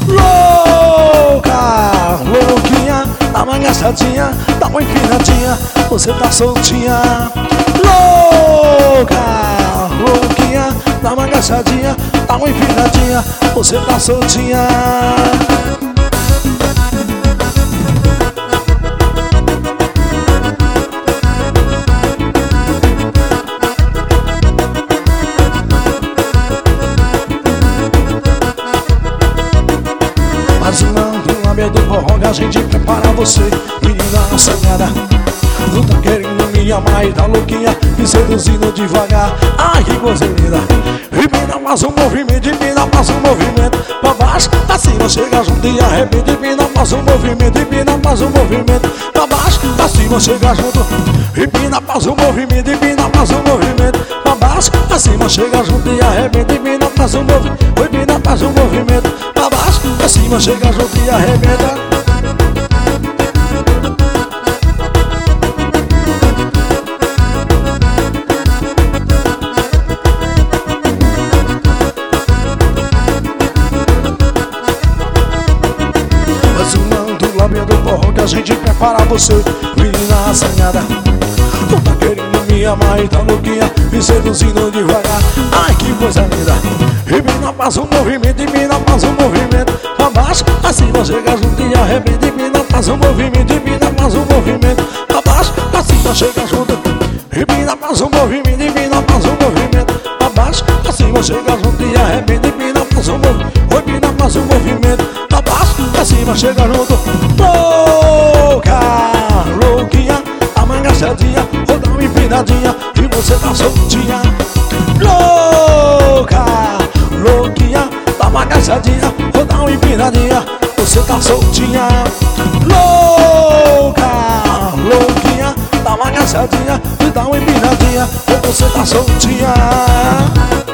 Louca, louquinha, dá uma engraçadinha, dá uma empinadinha, você tá soltinha. Louca, louquinha, dá uma engraçadinha, dá uma empinadinha, você tá soltinha. Mas não do lábio do forró que a gente prepara você, menina assanhada. Tu tá querendo me amar e tá louquinha, me seduzindo devagar. Ai, que coisa linda. Empina, faz um movimento, empina, faz um movimento pra baixo, pra cima, chega junto e arrebenta. Empina, faz um movimento, empina, faz um movimento pra baixo, pra cima, chega junto. Empina, faz um movimento, empina, faz um movimento pra baixo, pra cima, chega junto e arrebenta. Empina, faz um movimento, empina, faz um movimento pra baixo, pra cima, chega junto e arrebenta. Do forró que a gente prepara você, menina assanhada. Tu tá querendo me amar e tá louquinha, me seduzindo devagar. Ai, que coisa linda. Empina, faz um movimento, empina, faz um movimento pra baixo, assim você chega junto e arrebenta. Empina, faz um movimento, empina, faz um movimento pra baixo, assim você chega junto. Empina, faz um movimento, empina, faz um movimento pra baixo, assim você chega junto e arrebenta. Empina, faz um movimento, empina, faz um movimento pra baixo, assim você chega junto. Louca, louquinha, dá uma engraçadinha, ou dá uma empinadinha e você tá soltinha. Louca, louquinha, dá uma engraçadinha, ou dá uma empinadinha, você tá soltinha. Louca, louquinha, dá uma engraçadinha e dá uma empinadinha, ou você tá soltinha.